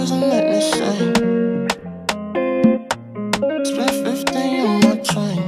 doesn't make me sing. Split 15 on my train.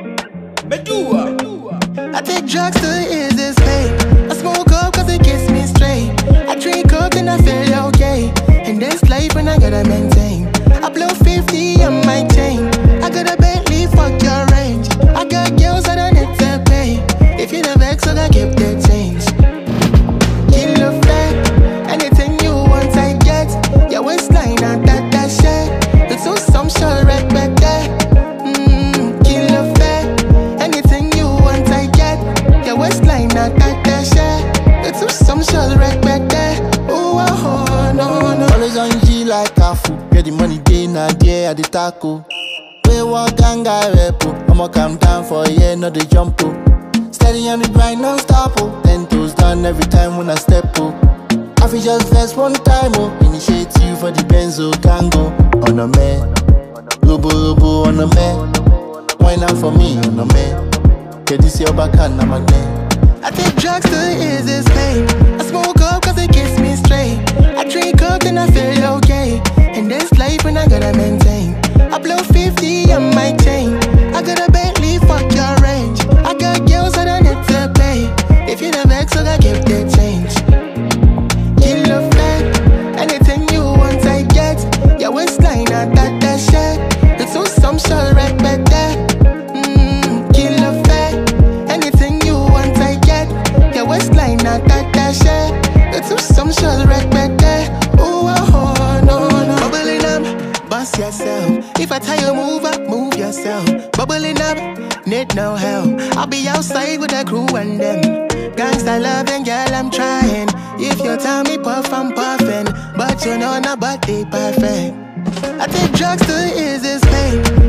I take drugs to ease this pain. I smoke up cause it gets me straight. I drink up and I feel okay. In this life and I gotta maintain. I blow 50 on my chain. I got a Bentley, fuck your range. I got girls that I need to pay. If you the vex, I gotta keep the change. Kill the flag, anything you want I get. Your waistline, I that shit. It's so some shit right back there. Kill the flag, anything you want I get. Your waistline, I that shit. It's so some shit right back there. Ooh, oh, no, no. Always on G like a fool. Get the money day na day at the taco. We walk and guy repo. I'ma come down for a year, not the jump. Steady on the grind, non-stop. 10 toes done every time when I step. I feel just vex one time. Initiate you for the Benzo Kango. On a man, Rubo on a man. Why not for me on a man? Get this your back and I'm a man. I take drugs to ease this pain. I smoke up cause it gets me straight. I drink up and I feel okay. In this life and I gotta maintain. I blow 50 on my chain. I got a Bentley, fuck your range. I got girls that I need to pay. If you the vex, I gotta keep the change. Kill the flag, anything you want I get. Your waistline, I that shit. It's so some shit right back there. Kill the flag, anything you want I get. Your waistline, I that shit. It's so some shit right back there. Ooh, oh, no, no. Bubbling up, bust yourself. If I tell you move up, move yourself. Bubbling up, need no help. I'll be outside with the crew and them. Gangsta loving, girl, I'm trying. If you tell me puff, I'm puffing. But you know nobody perfect. I take drugs to ease this pain.